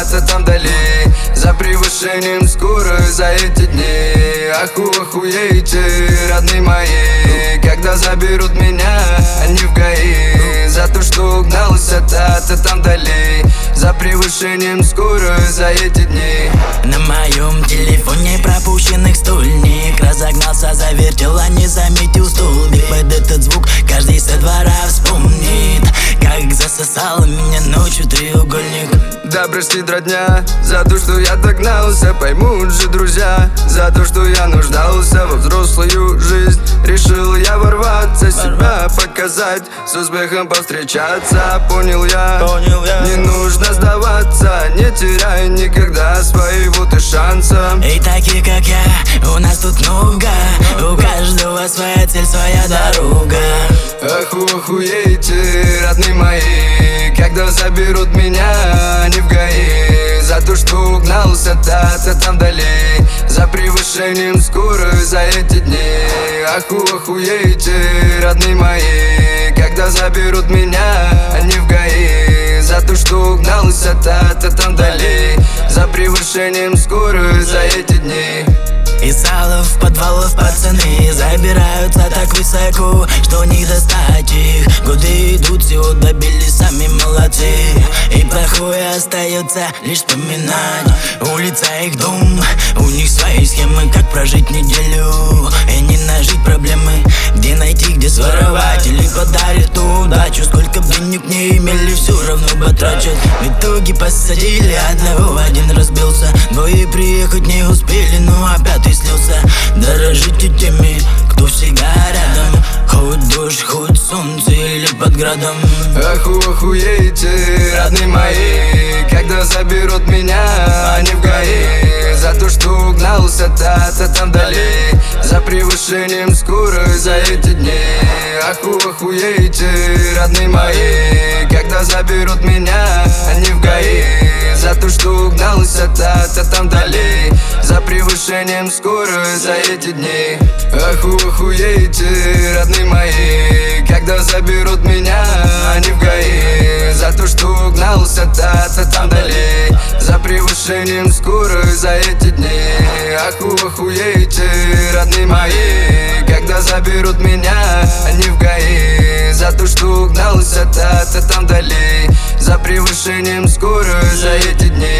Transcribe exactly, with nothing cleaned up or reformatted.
та-та там вдали, за превышением скорости за эти дни. Аху, охуеете, родные мои, когда заберут меня, они в ГАИ, за то, что угнался та-та там вдали, за превышением скорости за эти дни. На моем телефоне пропущенных стульник, разогнался, завертел, а не заметил столбик. Под этот звук каждый со двора вспомнит, как засосал меня ночью треугольник. Да простит родня за то, что я догнался, поймут же друзья за то, что я нуждался во взрослую жизнь. Решил я ворваться, себя показать, с успехом повстречаться. Понял я, Понял я. Не нужно сдаваться, не теряй никогда своего ты шанса. И такие, как я, у нас тут много, у каждого своя цель, своя дорога. Аху, охуеете, родные мои, когда заберут меня, они в ГАИ, за то, что угнался та-та там вдали, за превышением скорости за эти дни. Аху, охуеете, родные мои, когда заберут меня, они в ГАИ, за то, что угнался та-та там вдали, за превышением скорости за эти дни. Из залов, подвалов пацаны забираются так высоко, что не достать их. Годы идут, всего добились, сами молодцы, и плохое остается лишь вспоминать. Улица их дом, у них свои схемы, как прожить неделю и не нажить проблемы. Где найти, где своровать, или подарит удачу. Сколько бы денег не имели, все равно потрачат. В итоге посадили одного, один разбился, двое приехать не успели, но опять слился. Дорожите теми, кто всегда рядом, хоть дождь, хоть солнце или под градом. Аху, охуеете, родные мои, когда заберут меня, они в ГАИ, за то, что угнался та-та там вдали, за превышением скорости за эти дни. Аху, охуеете, родные мои, когда заберут меня, они в ГАИ, за то, что угнался та-та там вдали, за превышением скорости за эти дни. Аху, охуеете, родные мои, когда заберут меня, они в ГАИ, за то, что угнался та-та там вдали, за превышением скорости за эти дни. Аху, охуеете, родные мои, когда заберут меня, они в ГАИ, за то, что угнался та-та там вдали, за превышением скорости за эти дни.